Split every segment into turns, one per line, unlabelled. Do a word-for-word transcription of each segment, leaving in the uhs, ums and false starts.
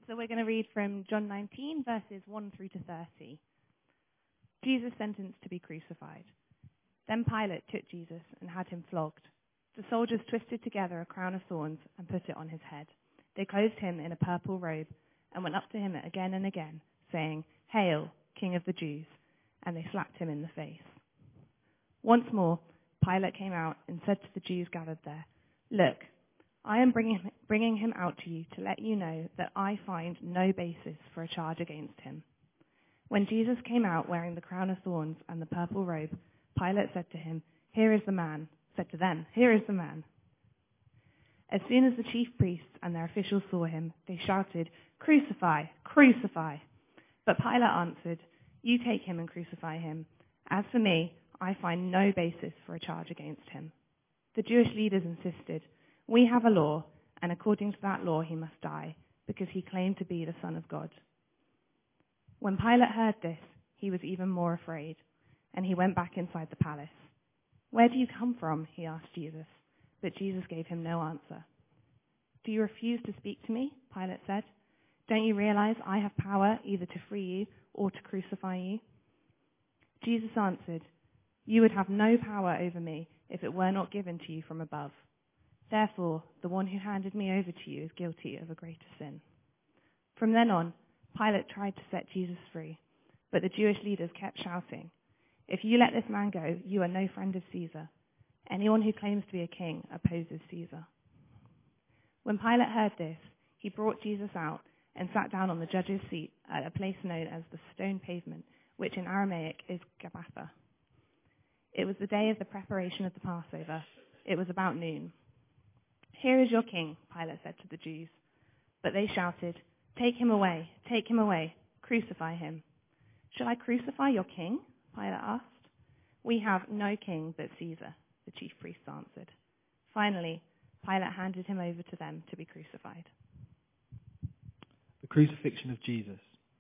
So we're going to read from John nineteen, verses one through to thirty. Jesus sentenced to be crucified. Then Pilate took Jesus and had him flogged. The soldiers twisted together a crown of thorns and put it on his head. They clothed him in a purple robe and went up to him again and again, saying, "Hail, King of the Jews!" And they slapped him in the face. Once more, Pilate came out and said to the Jews gathered there, "Look, I am bringing, bringing him out to you to let you know that I find no basis for a charge against him." When Jesus came out wearing the crown of thorns and the purple robe, Pilate said to him, "Here is the man," said to them, "Here is the man." As soon as the chief priests and their officials saw him, they shouted, "Crucify! Crucify!" But Pilate answered, "You take him and crucify him. As for me, I find no basis for a charge against him." The Jewish leaders insisted, "We have a law, and according to that law he must die, because he claimed to be the Son of God." When Pilate heard this, he was even more afraid, and he went back inside the palace. "Where do you come from?" he asked Jesus, but Jesus gave him no answer. "Do you refuse to speak to me?" Pilate said. "Don't you realize I have power either to free you or to crucify you?" Jesus answered, "You would have no power over me if it were not given to you from above. Therefore, the one who handed me over to you is guilty of a greater sin." From then on, Pilate tried to set Jesus free, but the Jewish leaders kept shouting, "If you let this man go, you are no friend of Caesar. Anyone who claims to be a king opposes Caesar." When Pilate heard this, he brought Jesus out and sat down on the judge's seat at a place known as the Stone Pavement, which in Aramaic is Gabbatha. It was the day of the preparation of the Passover. It was about noon. "Here is your king," Pilate said to the Jews. But they shouted, "Take him away, take him away, crucify him." "Shall I crucify your king?" Pilate asked. "We have no king but Caesar," the chief priests answered. Finally, Pilate handed him over to them to be crucified.
The crucifixion of Jesus.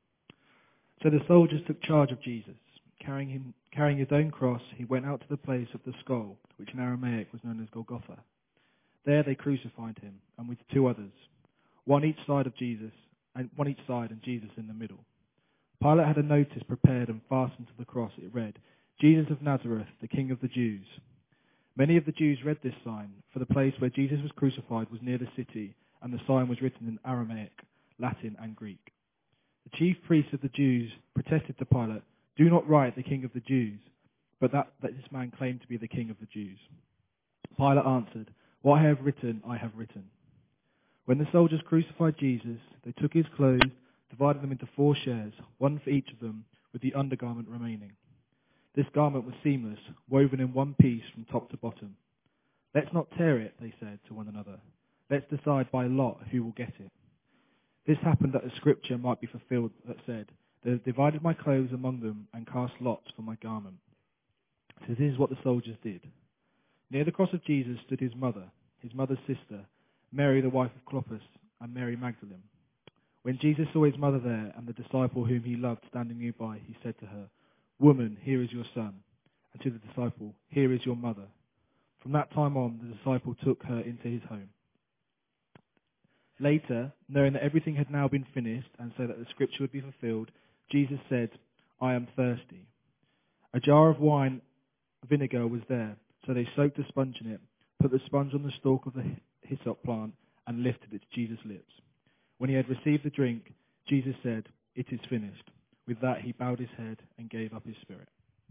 So the soldiers took charge of Jesus. Carrying him, carrying his own cross, he went out to the place of the skull, which in Aramaic was known as Golgotha. There they crucified him, and with two others, one each side of Jesus, and one each side, and Jesus in the middle. Pilate had a notice prepared and fastened to the cross. It read, "Jesus of Nazareth, the King of the Jews." Many of the Jews read this sign, for the place where Jesus was crucified was near the city, and the sign was written in Aramaic, Latin, and Greek. The chief priests of the Jews protested to Pilate, "Do not write the King of the Jews, but that, that this man claimed to be the King of the Jews." Pilate answered, "What I have written, I have written." When the soldiers crucified Jesus, they took his clothes, divided them into four shares, one for each of them, with the undergarment remaining. This garment was seamless, woven in one piece from top to bottom. "Let's not tear it," they said to one another. "Let's decide by lot who will get it." This happened that a scripture might be fulfilled that said, "They have divided my clothes among them and cast lots for my garment." So this is what the soldiers did. Near the cross of Jesus stood his mother, his mother's sister, Mary the wife of Clopas, and Mary Magdalene. When Jesus saw his mother there and the disciple whom he loved standing nearby, he said to her, "Woman, here is your son," and to the disciple, "Here is your mother." From that time on, the disciple took her into his home. Later, knowing that everything had now been finished, and so that the scripture would be fulfilled, Jesus said, "I am thirsty." A jar of wine vinegar was there, so they soaked a sponge in it, put the sponge on the stalk of the hyssop plant, and lifted it to Jesus' lips. When he had received the drink, Jesus said, "It is finished." With that, he bowed his head and gave up his spirit.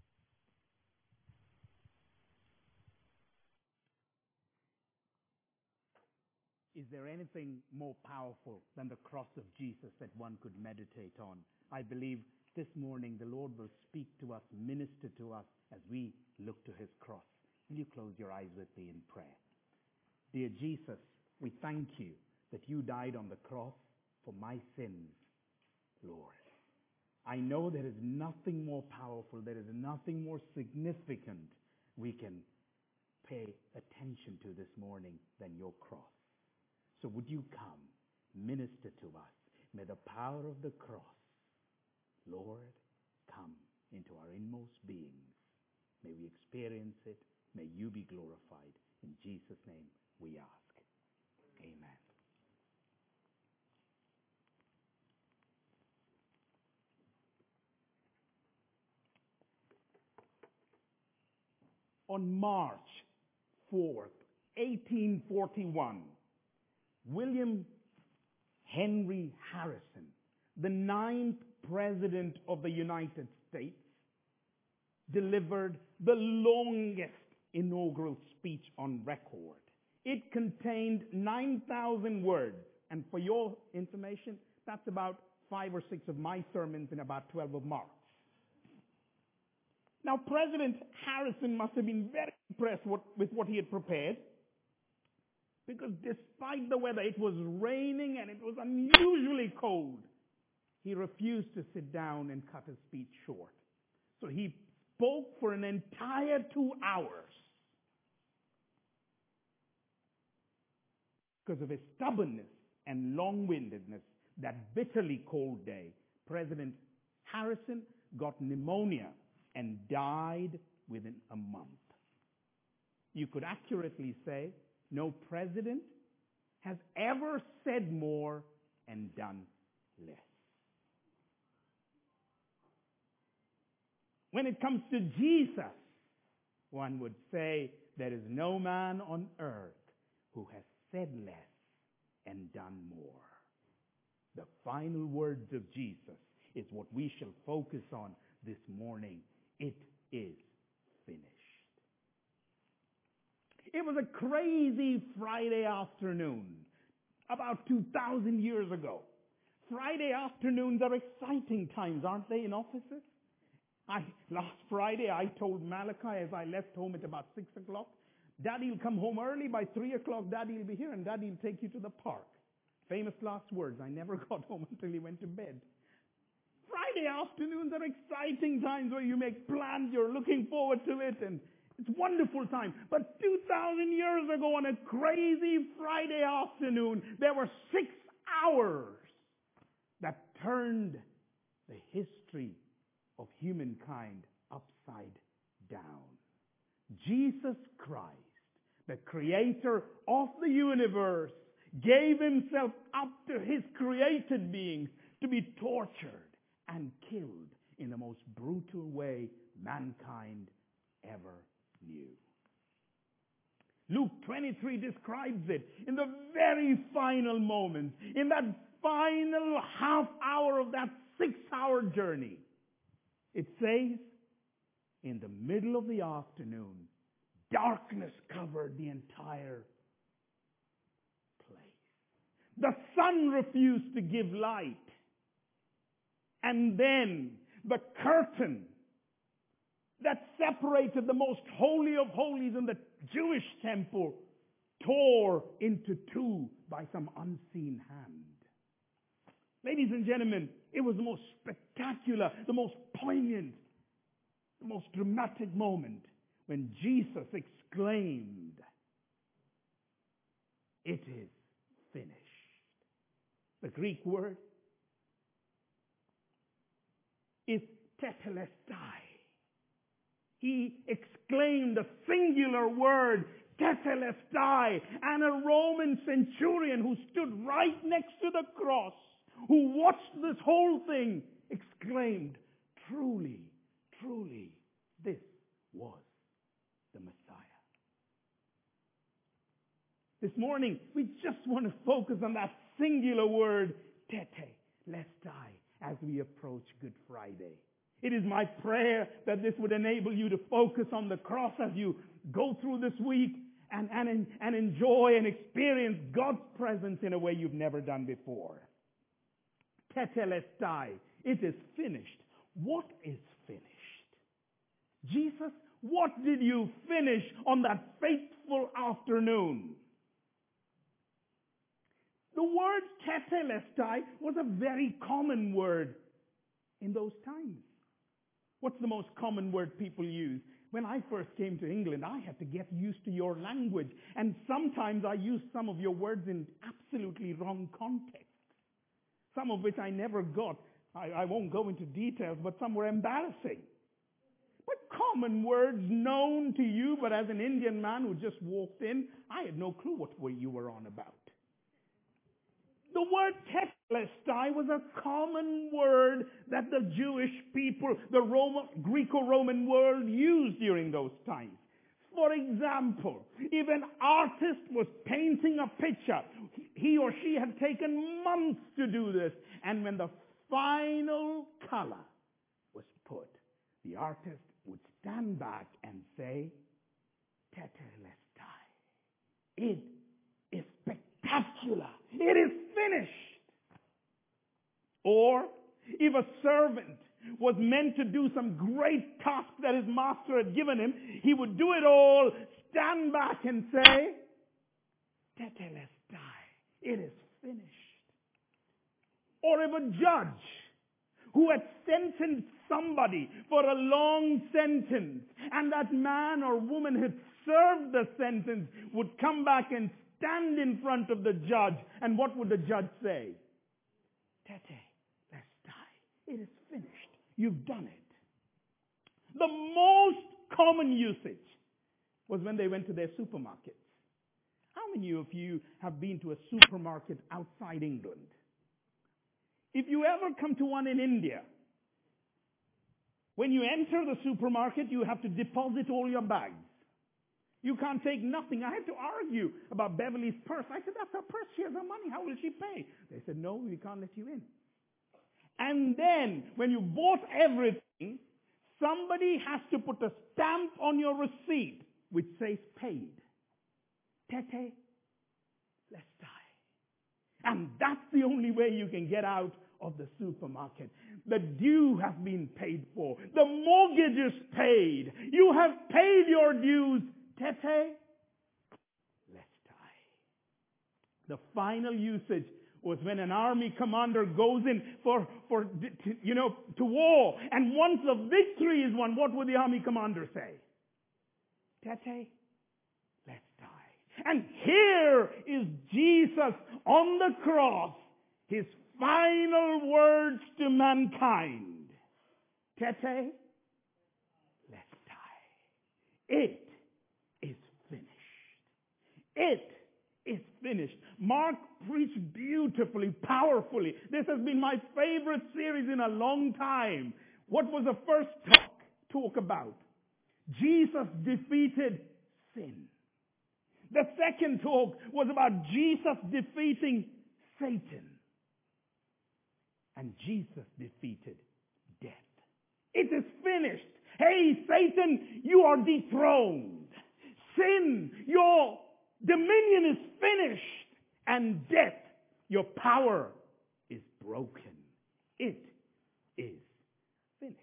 Is there anything more powerful than the cross of Jesus that one could meditate on? I believe this morning the Lord will speak to us, minister to us as we look to his cross. Will you close your eyes with me in prayer? Dear Jesus, we thank you that you died on the cross for my sins, Lord. I know there is nothing more powerful, there is nothing more significant we can pay attention to this morning than your cross. So would you come, minister to us. May the power of the cross, Lord, come into our inmost beings. May we experience it. May you be glorified. In Jesus' name we ask. Amen. on March fourth, eighteen forty-one, William Henry Harrison, the ninth President of the United States, delivered the longest inaugural speech on record. It contained nine thousand words. And for your information, that's about five or six of my sermons and about twelve of Mark's. Now, President Harrison must have been very impressed with, with what he had prepared, because despite the weather, it was raining and it was unusually cold. He refused to sit down and cut his speech short. So he spoke for an entire two hours. Because of his stubbornness and long-windedness, that bitterly cold day, President Harrison got pneumonia and died within a month. You could accurately say no president has ever said more and done less. When it comes to Jesus, one would say there is no man on earth who has said less and done more. The final words of Jesus is what we shall focus on this morning. It is finished. It was a crazy Friday afternoon about two thousand years ago. Friday afternoons are exciting times, aren't they, in offices? I, last Friday, I told Malachi as I left home at about six o'clock, Daddy will come home early. By three o'clock, Daddy will be here, and Daddy will take you to the park. Famous last words. I never got home until he went to bed. Friday afternoons are exciting times where you make plans, you're looking forward to it, and it's a wonderful time. But two thousand years ago, on a crazy Friday afternoon, there were six hours that turned the history of humankind upside down. Jesus Christ, the creator of the universe, gave himself up to his created beings to be tortured and killed in the most brutal way mankind ever knew. Luke twenty-three describes it in the very final moment, in that final half hour of that six-hour journey. It says, in the middle of the afternoon, darkness covered the entire place. The sun refused to give light. And then the curtain that separated the most holy of holies in the Jewish temple tore into two by some unseen hand. Ladies and gentlemen, it was the most spectacular, the most poignant, the most dramatic moment when Jesus exclaimed, "It is finished." The Greek word is tetelestai. He exclaimed the singular word, tetelestai, and a Roman centurion who stood right next to the cross, who watched this whole thing, exclaimed, "Truly, truly, this was the Messiah." This morning, we just want to focus on that singular word, tetelestai, as we approach Good Friday. It is my prayer that this would enable you to focus on the cross as you go through this week and, and, and enjoy and experience God's presence in a way you've never done before. Tetelestai, it is finished. What is finished? Jesus, what did you finish on that fateful afternoon? The word tetelestai was a very common word in those times. What's the most common word people use? When I first came to England, I had to get used to your language. And sometimes I used some of your words in absolutely wrong context. Some of which I never got. I, I won't go into details, but some were embarrassing. But common words known to you, but as an Indian man who just walked in, I had no clue what you were on about. The word tetelestai was a common word that the Jewish people, the Roman, Greco-Roman world used during those times. For example, if an artist was painting a picture, he or she had taken months to do this, and when the final color was put, the artist would stand back and say, Tetelestai. It is spectacular. It is finished. Or, if a servant was meant to do some great task that his master had given him, he would do it all, stand back and say, Tetelestai. It is finished. Or if a judge who had sentenced somebody for a long sentence, and that man or woman had served the sentence, would come back and stand in front of the judge, and what would the judge say? Tetelestai. It is finished. You've done it. The most common usage was when they went to their supermarkets. How many of you have been to a supermarket outside England? If you ever come to one in India, when you enter the supermarket, you have to deposit all your bags. You can't take nothing. I had to argue about Beverly's purse. I said, that's her purse. She has her money. How will she pay? They said, no, we can't let you in. And then, when you bought everything, somebody has to put a stamp on your receipt which says paid. Tete lestai. And that's the only way you can get out of the supermarket. The due has been paid for. The mortgage is paid. You have paid your dues. Tete lestai. The final usage was when an army commander goes in for, for you know, to war. And once the victory is won, what would the army commander say? Tete lestai. And here is Jesus on the cross, his final words to mankind. Tete lestai. It is finished. It is finished. Mark preached beautifully, powerfully. This has been my favorite series in a long time. What was the first talk, talk about? Jesus defeated sin. The second talk was about Jesus defeating Satan. And Jesus defeated death. It is finished. Hey, Satan, you are dethroned. Sin, your dominion is finished. And death, your power is broken. It is finished.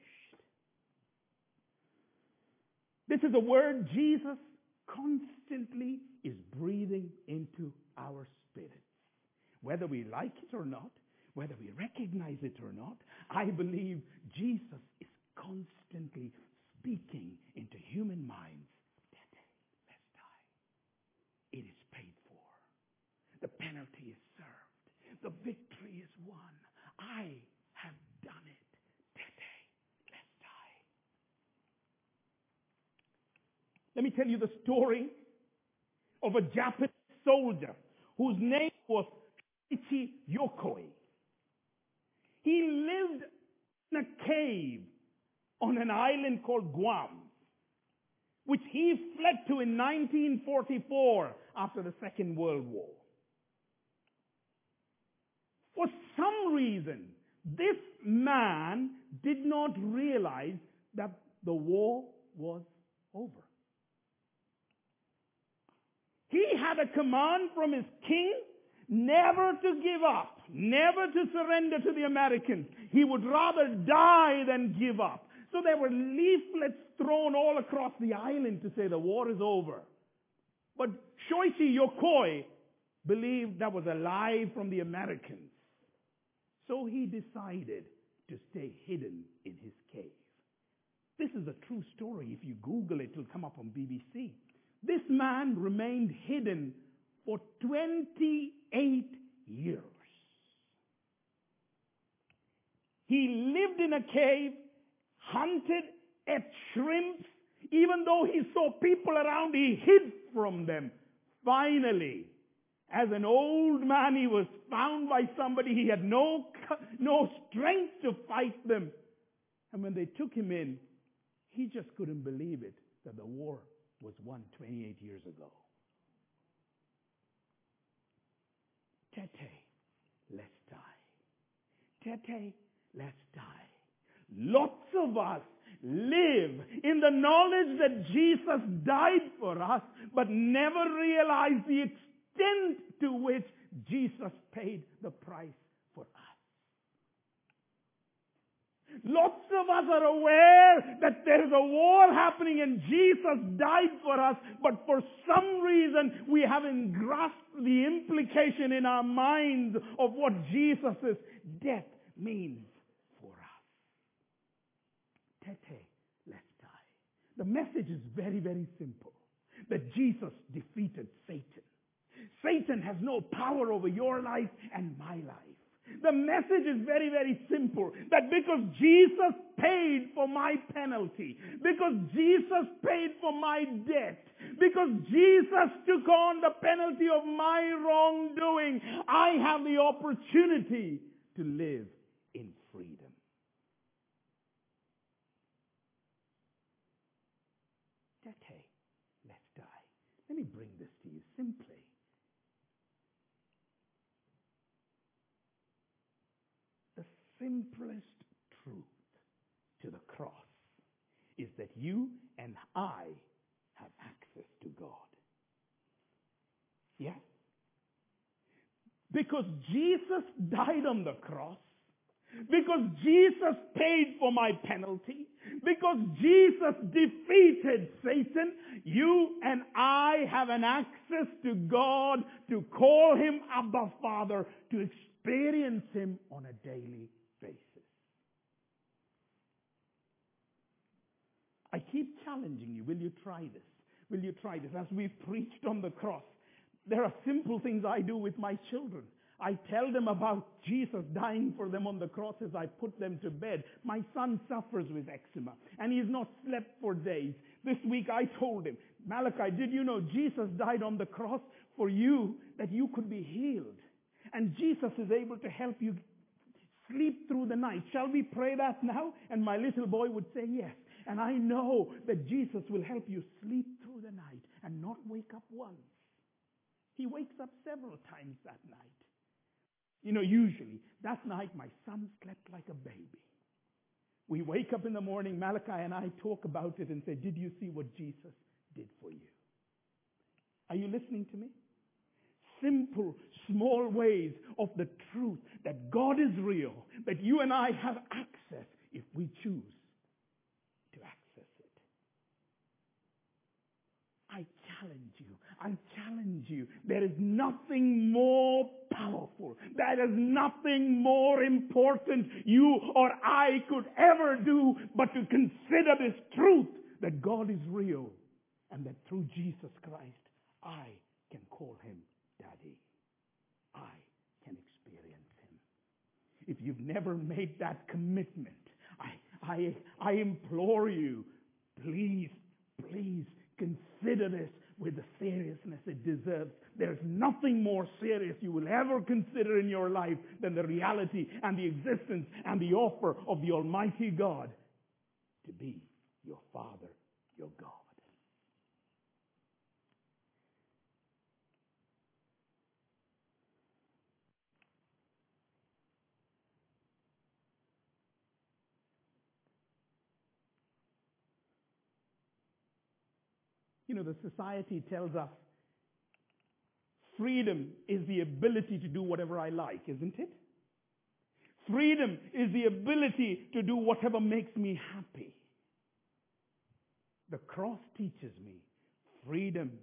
This is a word Jesus constantly is breathing into our spirits. Whether we like it or not, whether we recognize it or not, I believe Jesus is constantly speaking into human minds. It is paid for. The penalty is served. The victory is won. I have done it. Tete lestai. Let me tell you the story of a Japanese soldier whose name was Ichi Yokoi. He lived in a cave on an island called Guam, which he fled to in nineteen forty-four after the Second World War. For some reason, this man did not realize that the war was over. He had a command from his king never to give up, never to surrender to the Americans. He would rather die than give up. So there were leaflets thrown all across the island to say the war is over. But Shoichi Yokoi believed that was a lie from the Americans. So he decided to stay hidden in his cave. This is a true story. If you Google it, it will come up on B B C. This man remained hidden for twenty-eight years. He lived in a cave, hunted, ate shrimps. Even though he saw people around, he hid from them. Finally, as an old man, he was found by somebody. He had no, no strength to fight them. And when they took him in, he just couldn't believe it, that the war was won twenty-eight years ago. Tete, let's die. Tete, let's die. Lots of us live in the knowledge that Jesus died for us, but never realize the extent to which Jesus paid the price for us. Lots of us are aware that there is a war happening and Jesus died for us, but for some reason we haven't grasped the implication in our minds of what Jesus' death means for us. Tete, let's die. The message is very, very simple. That Jesus defeated Satan. Satan has no power over your life and my life. The message is very, very simple. That because Jesus paid for my penalty, because Jesus paid for my debt, because Jesus took on the penalty of my wrongdoing, I have the opportunity to live in freedom. Tete, let's die. Let me bring this to you simply. The simplest truth to the cross is that you and I have access to God. Yes? Because Jesus died on the cross, because Jesus paid for my penalty, because Jesus defeated Satan, you and I have an access to God to call Him Abba Father, to experience Him on a daily basis. I keep challenging you. Will you try this? Will you try this? As we've preached on the cross, there are simple things I do with my children. I tell them about Jesus dying for them on the cross as I put them to bed. My son suffers with eczema, and he's not slept for days. This week I told him, Malachi, did you know Jesus died on the cross for you, that you could be healed? And Jesus is able to help you sleep through the night. Shall we pray that now? And my little boy would say yes. And I know that Jesus will help you sleep through the night and not wake up once. He wakes up several times that night. You know, usually, that night my son slept like a baby. We wake up in the morning, Malachi and I talk about it and say, did you see what Jesus did for you? Are you listening to me? Simple, small ways of the truth that God is real, that you and I have access if we choose to access it. I challenge you. I challenge you. There is nothing more powerful. There is nothing more important you or I could ever do but to consider this truth that God is real and that through Jesus Christ I can call Him Daddy. I can experience Him. If you've never made that commitment, I, I, I implore you, please, please consider this with the seriousness it deserves. There's nothing more serious you will ever consider in your life than the reality and the existence and the offer of the Almighty God to be your Father, your God. You know, the society tells us freedom is the ability to do whatever I like, isn't it? Freedom is the ability to do whatever makes me happy. The cross teaches me freedom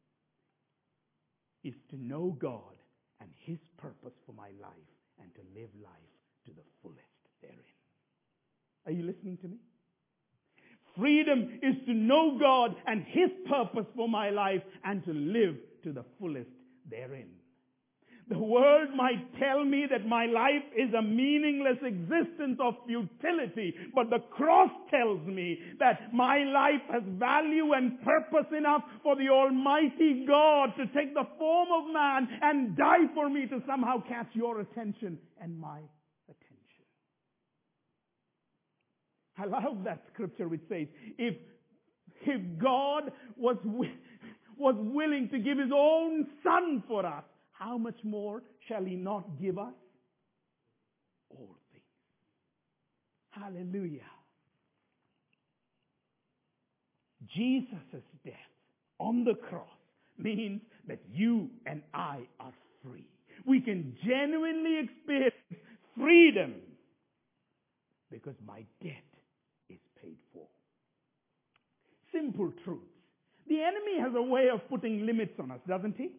is to know God and His purpose for my life and to live life to the fullest therein. Are you listening to me? Freedom is to know God and His purpose for my life and to live to the fullest therein. The world might tell me that my life is a meaningless existence of futility, but the cross tells me that my life has value and purpose enough for the Almighty God to take the form of man and die for me to somehow catch your attention and my attention. I love that scripture which says, if If God was, wi- was willing to give His own Son for us, how much more shall He not give us all things? Hallelujah. Jesus' death on the cross means that you and I are free. We can genuinely experience freedom because my debt is paid for. Simple truths. The enemy has a way of putting limits on us, doesn't he?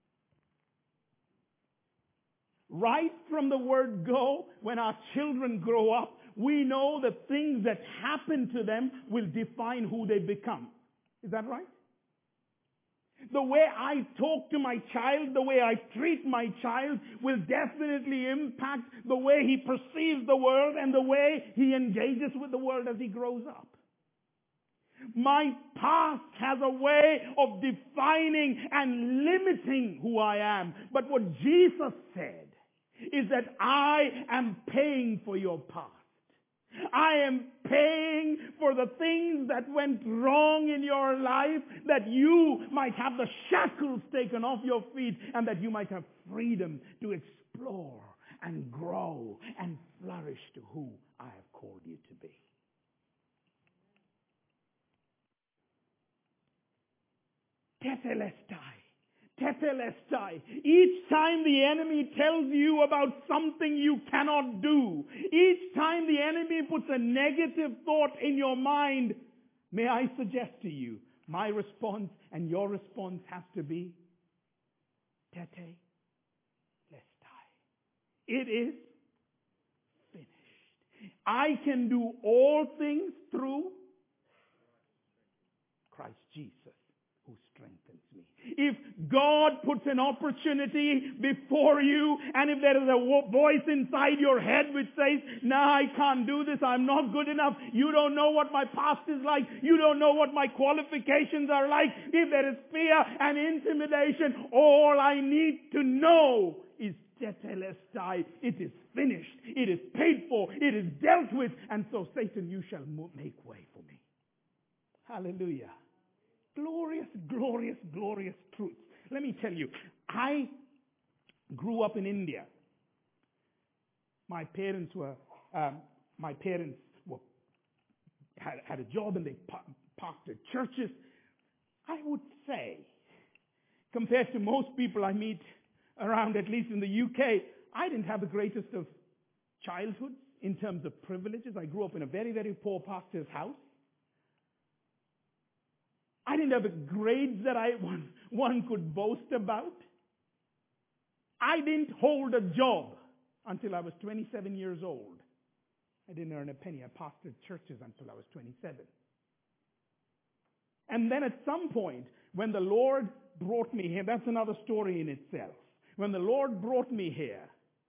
Right from the word go, when our children grow up, we know that things that happen to them will define who they become. Is that right? The way I talk to my child, the way I treat my child will definitely impact the way he perceives the world and the way he engages with the world as he grows up. My past has a way of defining and limiting who I am. But what Jesus said is that I am paying for your past. I am paying for the things that went wrong in your life, that you might have the shackles taken off your feet and that you might have freedom to explore and grow and flourish to who I have called you to be. Tetelestai. Tetelestai. Each time the enemy tells you about something you cannot do, each time the enemy puts a negative thought in your mind, may I suggest to you, my response and your response has to be Tetelestai. It is finished. I can do all things through Christ Jesus, who strengthens me. If God puts an opportunity before you, and if there is a voice inside your head which says, nah, I can't do this, I'm not good enough, you don't know what my past is like, you don't know what my qualifications are like, if there is fear and intimidation, all I need to know is Tetelestai. It is finished. It is paid for. It is dealt with. And so, Satan, you shall make way for me. Hallelujah. Glorious, glorious, glorious truths. Let me tell you, I grew up in India. My parents were, um, my parents were, had, had a job and they pastored churches. I would say, compared to most people I meet around, at least in the U K, I didn't have the greatest of childhoods in terms of privileges. I grew up in a very, very poor pastor's house. I didn't have the grades that I one, one could boast about. I didn't hold a job until I was twenty-seven years old. I didn't earn a penny. I pastored churches until I was twenty-seven. And then at some point, when the Lord brought me here, that's another story in itself. When the Lord brought me here,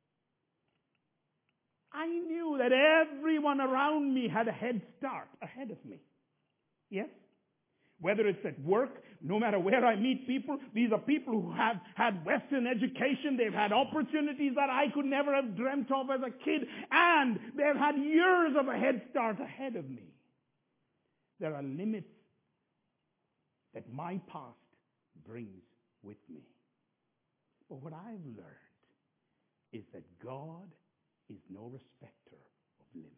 I knew that everyone around me had a head start ahead of me. Yes? Whether it's at work, no matter where I meet people, these are people who have had Western education. They've had opportunities that I could never have dreamt of as a kid. And they've had years of a head start ahead of me. There are limits that my past brings with me. But what I've learned is that God is no respecter of limits.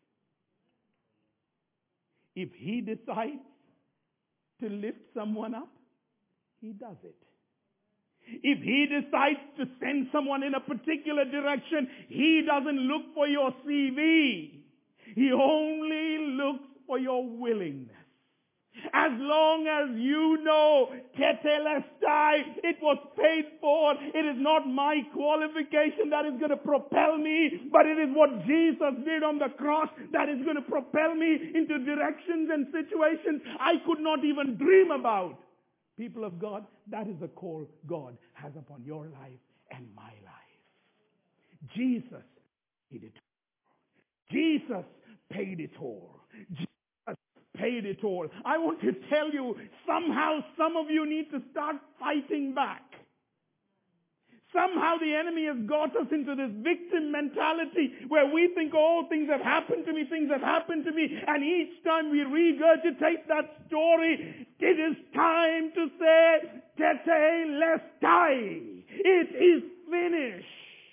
If He decides to lift someone up, He does it. If He decides to send someone in a particular direction, He doesn't look for your C V. He only looks for your willingness. As long as you know, Tetelestai, it was paid for. It is not my qualification that is going to propel me, but it is what Jesus did on the cross that is going to propel me into directions and situations I could not even dream about. People of God, that is the call God has upon your life and my life. Jesus paid it all. Jesus paid it all. Jesus paid it all. I want to tell you, somehow some of you need to start fighting back. Somehow the enemy has got us into this victim mentality where we think, oh, things have happened to me, things have happened to me. And each time we regurgitate that story, it is time to say, tetelestai. It is finished.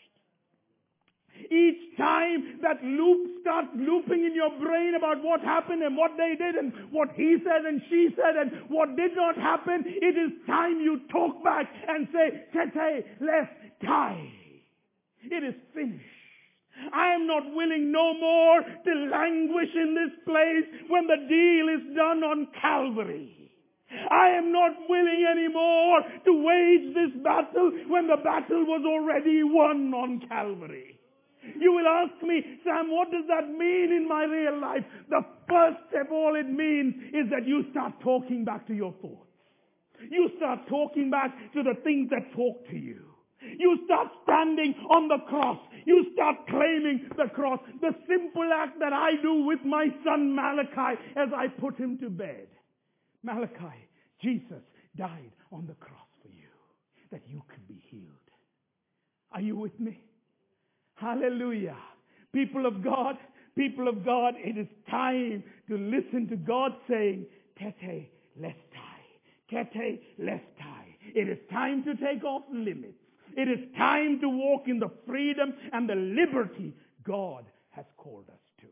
Each time that loop starts looping in your brain about what happened and what they did and what he said and she said and what did not happen, it is time you talk back and say, tetelestai. It is finished. I am not willing no more to languish in this place when the deal is done on Calvary. I am not willing anymore to wage this battle when the battle was already won on Calvary. You will ask me, Sam, what does that mean in my real life? The first step, all it means is that you start talking back to your thoughts. You start talking back to the things that talk to you. You start standing on the cross. You start claiming the cross. The simple act that I do with my son Malachi as I put him to bed. Malachi, Jesus died on the cross for you, that you could be healed. Are you with me? Hallelujah. People of God, people of God, it is time to listen to God saying, Tete lestai, Tete lestai. It is time to take off limits. It is time to walk in the freedom and the liberty God has called us to.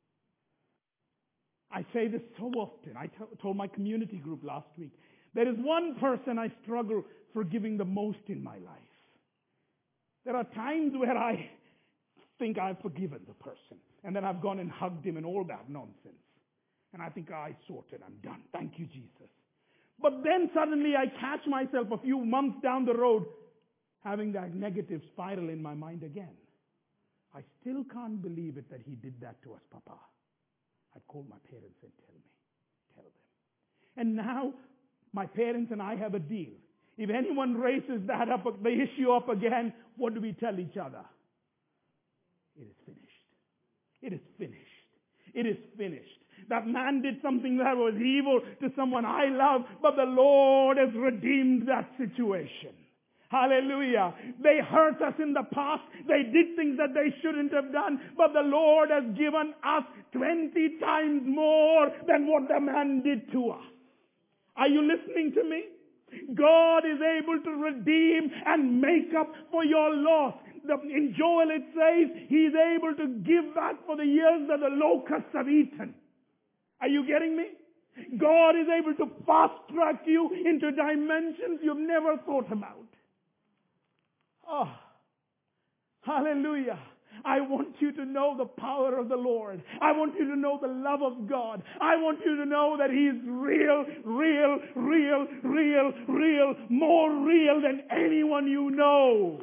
I say this so often. I t- told my community group last week, there is one person I struggle forgiving the most in my life. There are times where I think I've forgiven the person. And then I've gone and hugged him and all that nonsense. And I think, oh, I sorted, I'm done. Thank you, Jesus. But then suddenly I catch myself a few months down the road having that negative spiral in my mind again. I still can't believe it that he did that to us, Papa. I'd call my parents and tell me, tell them. And now my parents and I have a deal. If anyone raises that up, the issue up again, what do we tell each other? It is finished. It is finished. It is finished. That man did something that was evil to someone I love, but the Lord has redeemed that situation. Hallelujah. They hurt us in the past. They did things that they shouldn't have done, but the Lord has given us twenty times more than what the man did to us. Are you listening to me? God is able to redeem and make up for your loss. The, in Joel it says, He's able to give back for the years that the locusts have eaten. Are you getting me? God is able to fast track you into dimensions you've never thought about. Oh, hallelujah. I want you to know the power of the Lord. I want you to know the love of God. I want you to know that He's real, real, real, real, real, more real than anyone you know.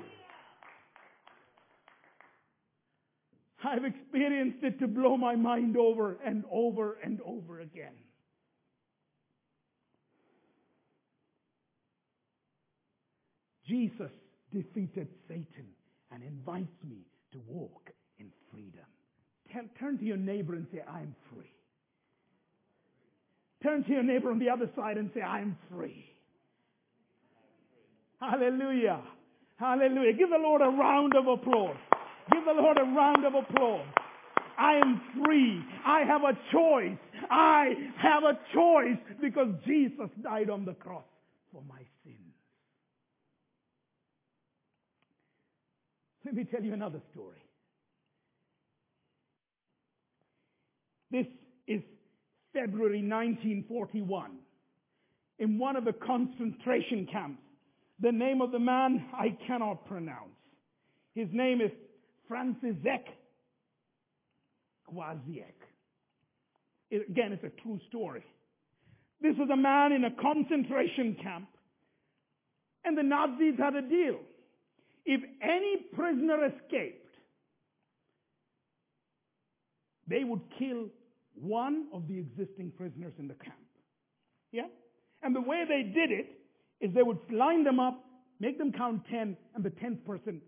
I've experienced it to blow my mind over and over and over again. Jesus defeated Satan and invites me to walk in freedom. Turn, turn to your neighbor and say, I am free. Turn to your neighbor on the other side and say, I am free. Hallelujah. Hallelujah. Give the Lord a round of applause. Give the Lord a round of applause. I am free. I have a choice. I have a choice because Jesus died on the cross for my sins. Let me tell you another story. This is February nineteen forty-one. In one of the concentration camps. The name of the man I cannot pronounce. His name is Franciszek Kwaziek. It, again, it's a true story. This was a man in a concentration camp. And the Nazis had a deal. If any prisoner escaped, they would kill one of the existing prisoners in the camp. Yeah? And the way they did it is they would line them up, make them count ten, and the tenth person.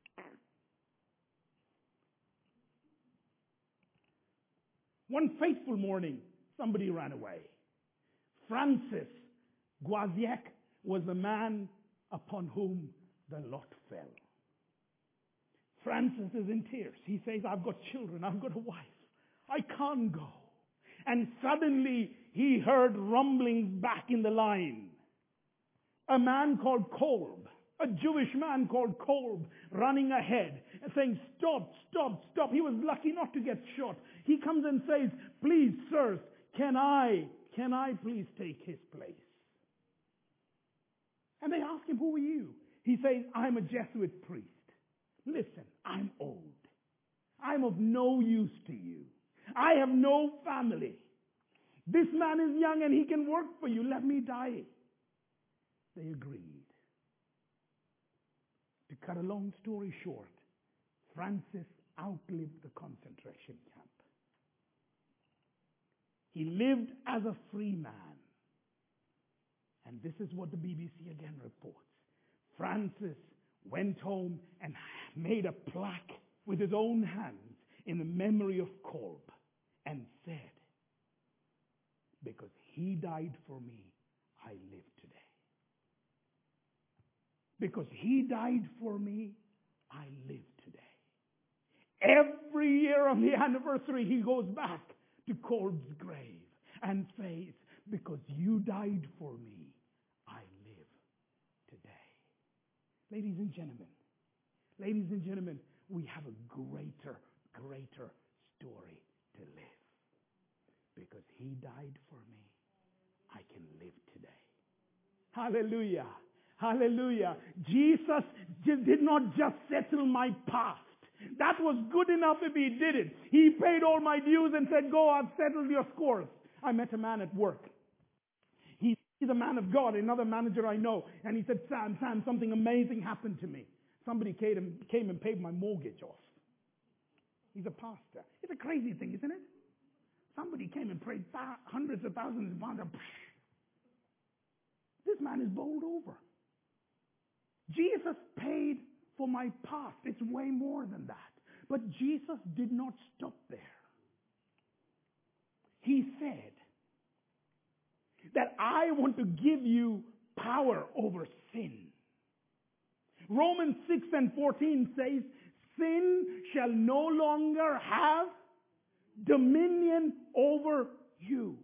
One fateful morning, somebody ran away. Francis Kwaziek was the man upon whom the lot fell. Francis is in tears. He says, I've got children, I've got a wife. I can't go. And suddenly he heard rumblings back in the line. A man called Kolb, a Jewish man called Kolb, running ahead and saying, stop, stop, stop. He was lucky not to get shot. He comes and says, please, sirs, can I, can I please take his place? And they ask him, who are you? He says, I'm a Jesuit priest. Listen, I'm old. I'm of no use to you. I have no family. This man is young and he can work for you. Let me die. They agreed. To cut a long story short, Francis outlived the concentration camp. He lived as a free man. And this is what the B B C again reports. Francis went home and made a plaque with his own hands in the memory of Kolb and said, because he died for me, I live today. Because he died for me, I live today. Every year on the anniversary, he goes back to Kolb's grave and says, because you died for me, I live today. Ladies and gentlemen, ladies and gentlemen, we have a greater, greater story to live. Because he died for me, I can live today. Hallelujah. Hallelujah. Jesus just did not just settle my past. That was good enough if he did it. He paid all my dues and said, go, I've settled your scores. I met a man at work. He, he's a man of God, another manager I know. And he said, Sam, Sam, something amazing happened to me. Somebody came and, came and paid my mortgage off. He's a pastor. It's a crazy thing, isn't it? Somebody came and prayed th- hundreds of thousands of pounds. This man is bowled over. Jesus paid for my past. It's way more than that. But Jesus did not stop there. He said that I want to give you power over sin. Romans six and fourteen says, sin shall no longer have dominion over you.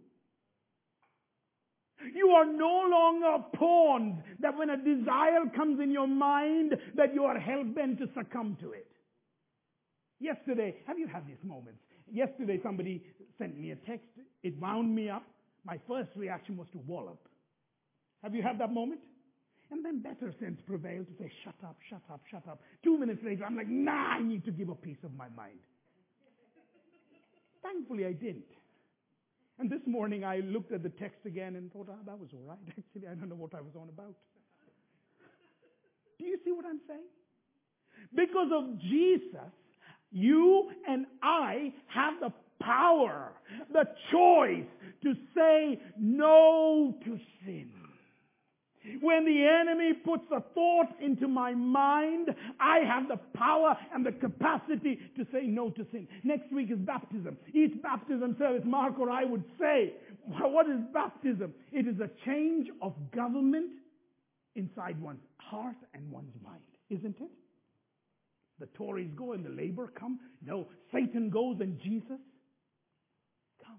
You are no longer pawns that when a desire comes in your mind that you are hell-bent to succumb to it. Yesterday, have you had these moments? Yesterday somebody sent me a text. It wound me up. My first reaction was to wallop. Have you had that moment? And then better sense prevailed to say, shut up, shut up, shut up. Two minutes later, I'm like, nah, I need to give a piece of my mind. Thankfully, I didn't. And this morning I looked at the text again and thought, ah, that was all right. Actually, I don't know what I was on about. Do you see what I'm saying? Because of Jesus, you and I have the power, the choice to say no to sin. When the enemy puts a thought into my mind, I have the power and the capacity to say no to sin. Next week is baptism. Each baptism service, Mark or I would say, what is baptism? It is a change of government inside one's heart and one's mind, isn't it? The Tories go and the Labour come. No, Satan goes and Jesus comes.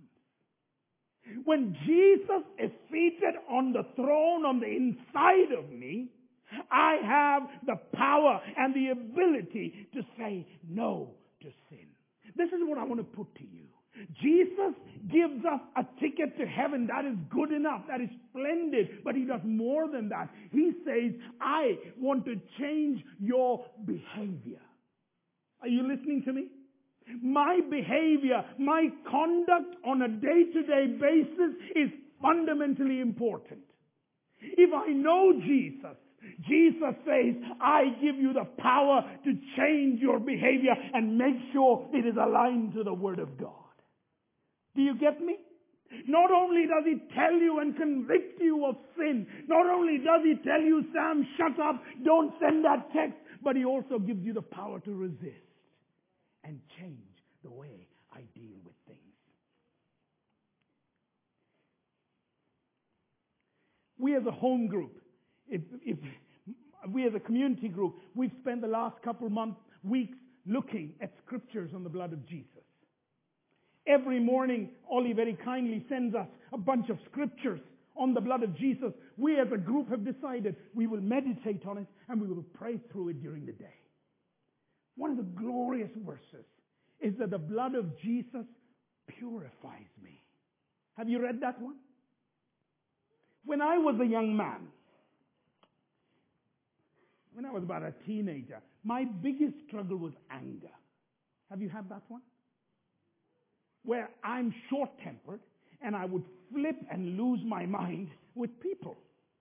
When Jesus is seated on the throne on the inside of me, I have the power and the ability to say no to sin. This is what I want to put to you. Jesus gives us a ticket to heaven. That is good enough. That is splendid. But he does more than that. He says, I want to change your behavior. Are you listening to me? My behavior, my conduct on a day-to-day basis is fundamentally important. If I know Jesus, Jesus says, I give you the power to change your behavior and make sure it is aligned to the Word of God. Do you get me? Not only does he tell you and convict you of sin, not only does he tell you, Sam, shut up, don't send that text, but he also gives you the power to resist and change the way I deal with things. We as a home group, if, if we as a community group, we've spent the last couple months, weeks, looking at scriptures on the blood of Jesus. Every morning, Ollie very kindly sends us a bunch of scriptures on the blood of Jesus. We as a group have decided we will meditate on it and we will pray through it during the day. One of the glorious verses is that the blood of Jesus purifies me. Have you read that one? When I was a young man, when I was about a teenager, my biggest struggle was anger. Have you had that one? Where I'm short-tempered and I would flip and lose my mind with people.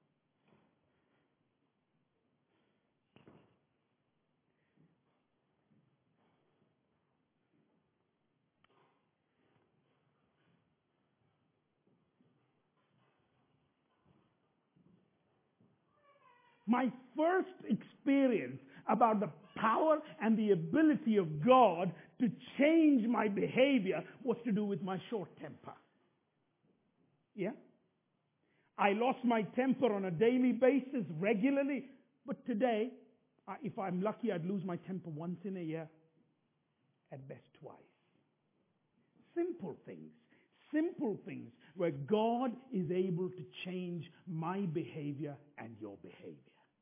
My first experience about the power and the ability of God to change my behavior was to do with my short temper. Yeah? I lost my temper on a daily basis, regularly. But today, uh, if I'm lucky, I'd lose my temper once in a year. At best twice. Simple things. Simple things where God is able to change my behavior and your behavior.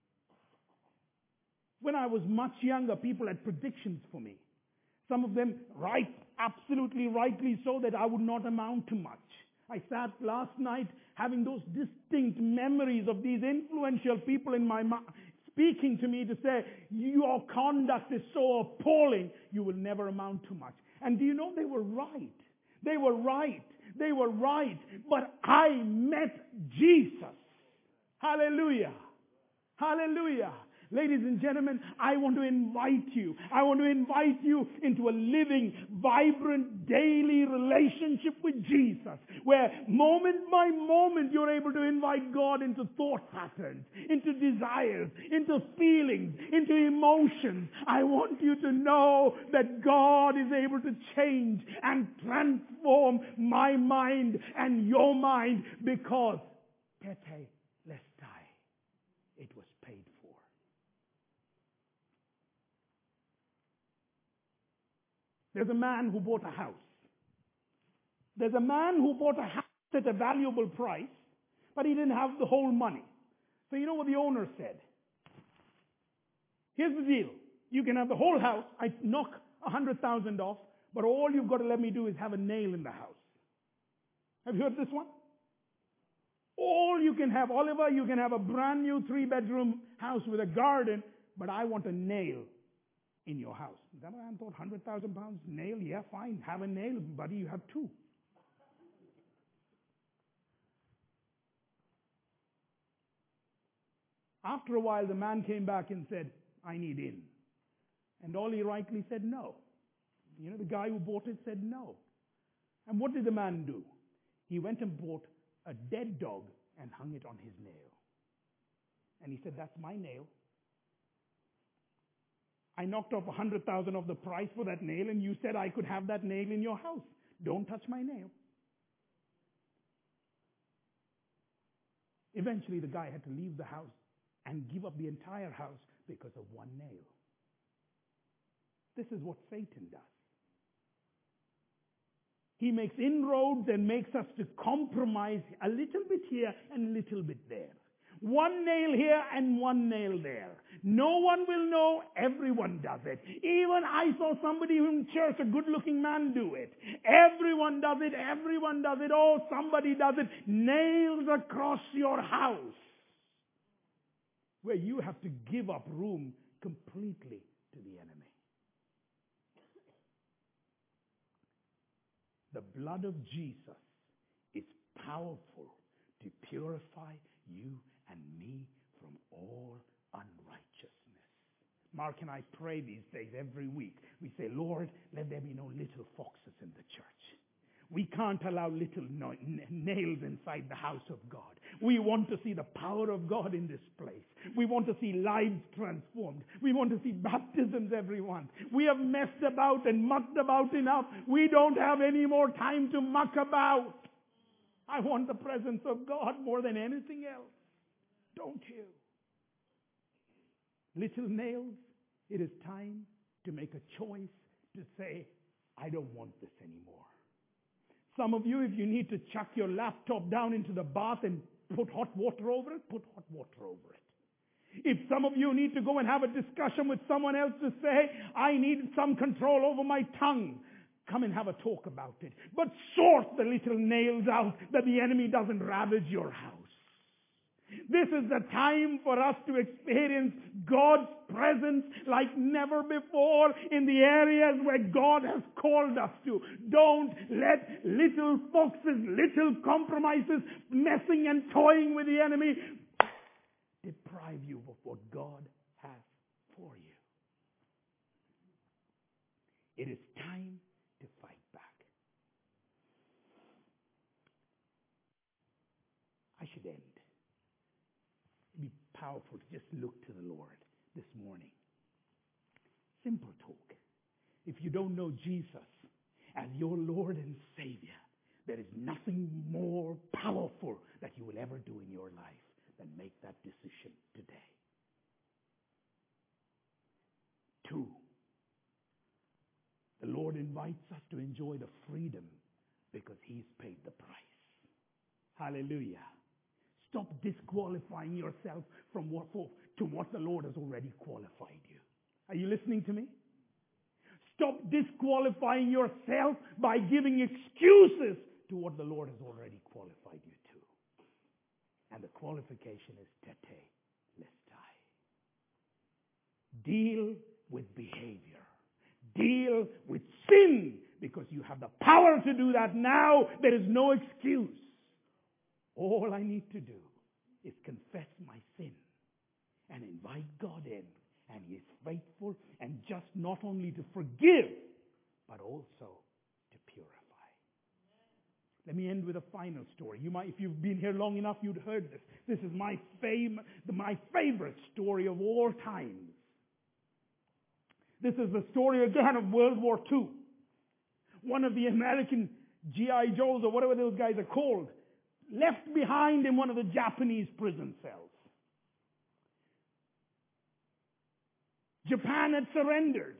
When I was much younger, people had predictions for me. Some of them right, absolutely rightly so, that I would not amount to much. I sat last night having those distinct memories of these influential people in my mind speaking to me to say, your conduct is so appalling, you will never amount to much. And do you know, they were right. They were right. They were right. But I met Jesus. Hallelujah. Hallelujah. Ladies and gentlemen, I want to invite you. I want to invite you into a living, vibrant, daily relationship with Jesus, where moment by moment you're able to invite God into thought patterns, into desires, into feelings, into emotions. I want you to know that God is able to change and transform my mind and your mind, because Tete Lestai, it was paid for. There's a man who bought a house. There's a man who bought a house at a valuable price, but he didn't have the whole money. So you know what the owner said? Here's the deal. You can have the whole house. I knock a hundred thousand off, but all you've got to let me do is have a nail in the house. Have you heard this one? All you can have, Oliver, you can have a brand new three-bedroom house with a garden, but I want a nail in your house. That man thought one hundred thousand pounds nail, yeah, fine, have a nail, buddy, you have two. After a while, the man came back and said, I need in. And Ollie rightly said no. You know, the guy who bought it said no. And what did the man do? He went and bought a dead dog and hung it on his nail. And he said, that's my nail. I knocked off one hundred thousand of the price for that nail, and you said I could have that nail in your house. Don't touch my nail. Eventually, the guy had to leave the house and give up the entire house because of one nail. This is what Satan does. He makes inroads and makes us to compromise a little bit here and a little bit there. One nail here and one nail there. No one will know. Everyone does it. Even I saw somebody in church, a good-looking man, do it. Everyone does it. Everyone does it. Oh, somebody does it. Nails across your house, where you have to give up room completely to the enemy. The blood of Jesus is powerful to purify you and me from all unrighteousness. Mark and I pray these days every week. We say, Lord, let there be no little foxes in the church. We can't allow little no- n- nails inside the house of God. We want to see the power of God in this place. We want to see lives transformed. We want to see baptisms, everyone. We have messed about and mucked about enough. We don't have any more time to muck about. I want the presence of God more than anything else. Don't you? little nails, it is time to make a choice to say, I don't want this anymore. Some of you, if you need to chuck your laptop down into the bath and put hot water over it, put hot water over it. If some of you need to go and have a discussion with someone else to say, I need some control over my tongue, come and have a talk about it. But sort the little nails out that the enemy doesn't ravage your house. This is the time for us to experience God's presence like never before in the areas where God has called us to. Don't let little foxes, little compromises, messing and toying with the enemy deprive you of what God has for you. It is time to fight back. I should end. It'd be powerful to just look to the Lord this morning. Simple talk. If you don't know Jesus as your Lord and Savior, there is nothing more powerful that you will ever do in your life than make that decision today. Two, the Lord invites us to enjoy the freedom because He's paid the price. Hallelujah. Stop disqualifying yourself from what for, to what the Lord has already qualified you. Are you listening to me? Stop disqualifying yourself by giving excuses to what the Lord has already qualified you to. And the qualification is tete lestai. Deal with behavior. Deal with sin, because you have the power to do that now. There is no excuse. All I need to do is confess my sin and invite God in. And He is faithful and just not only to forgive, but also to purify. Let me end with a final story. You might, if you've been here long enough, you'd heard this. This is my fame, my favorite story of all times. This is the story again of World War Two. One of the American G I Joes, or whatever those guys are called, left behind in one of the Japanese prison cells. Japan had surrendered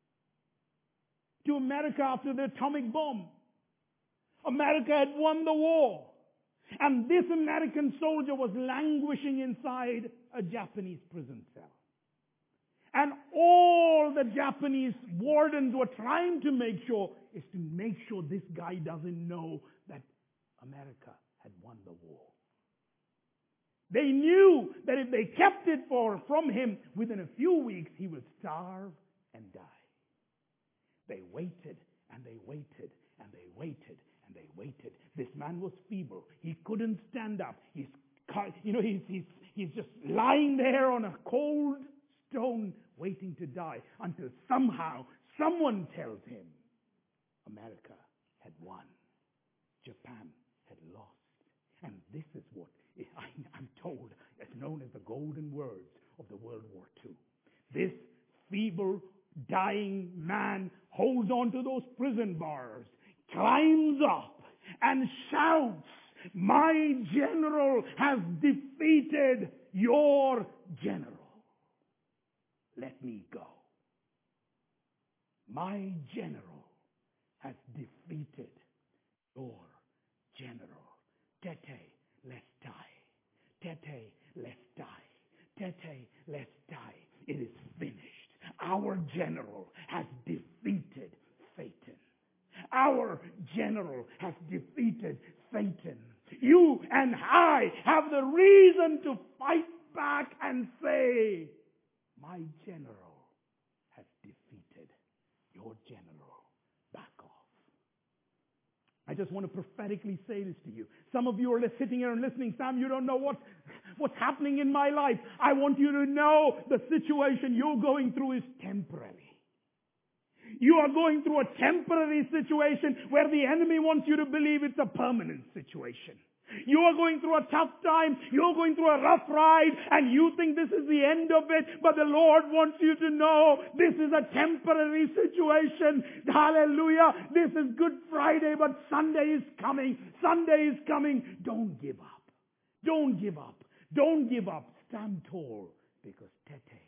to America after the atomic bomb. America had won the war. And this American soldier was languishing inside a Japanese prison cell. And all the Japanese wardens were trying to make sure is to make sure this guy doesn't know that America had won the war. They knew that if they kept it for, from him, within a few weeks, he would starve and die. They waited and they waited and they waited and they waited. This man was feeble. He couldn't stand up. He's, you know, he's, he's, he's just lying there on a cold stone waiting to die until somehow someone tells him America had won. Japan had lost. And this is what I'm told is known as the golden words of the World War Two. This feeble, dying man holds on to those prison bars, climbs up, and shouts, "My general has defeated your general. Let me go. My general has defeated your general. Tete lestai. Tete lestai. Tete lestai. It is finished. Our general has defeated Satan. Our general has defeated Satan. You and I have the reason to fight back and say, my general has defeated your general. Back off. I just want to prophetically say this to you. Some of you are sitting here and listening. Sam, you don't know what, what's happening in my life. I want you to know the situation you're going through is temporary. You are going through a temporary situation where the enemy wants you to believe it's a permanent situation. You are going through a tough time. You're going through a rough ride and you think this is the end of it. But the Lord wants you to know this is a temporary situation. Hallelujah. This is Good Friday, but Sunday is coming. Sunday is coming. Don't give up. Don't give up. Don't give up. Stand tall, because Tete